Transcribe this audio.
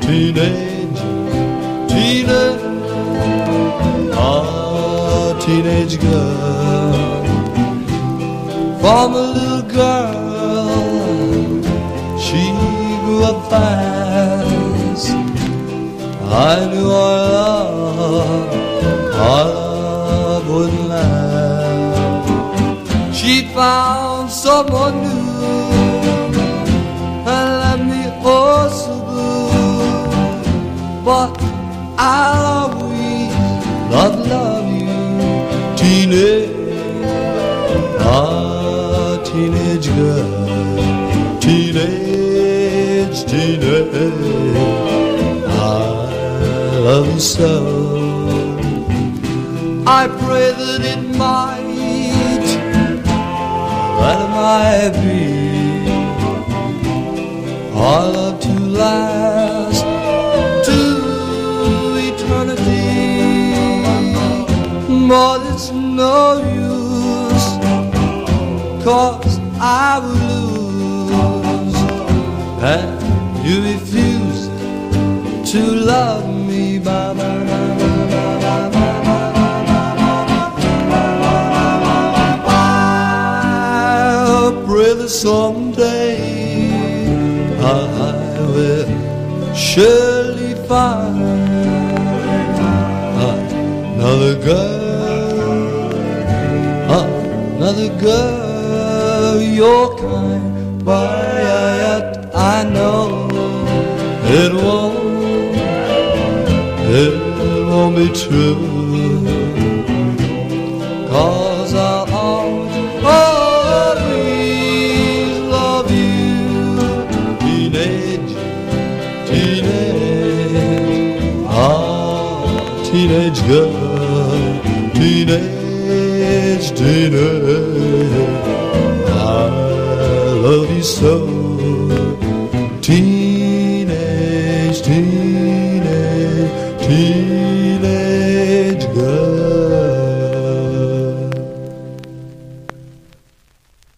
teenage, teenage girl. From a little girl, she grew up fast. I knew our love wouldn't last. She found someone new and left me oh so blue. But I'll always love you, teenage girl, teenage, I love you so. I pray that it might be our love to last to eternity. But it's no use, 'cause I will lose, and you refuse to love me. Bye, bye, bye, bye, bye, bye. Someday I will surely find another girl, your kind. But I know it won't be true, 'cause I'll always teenage girl, teenage, I love you so.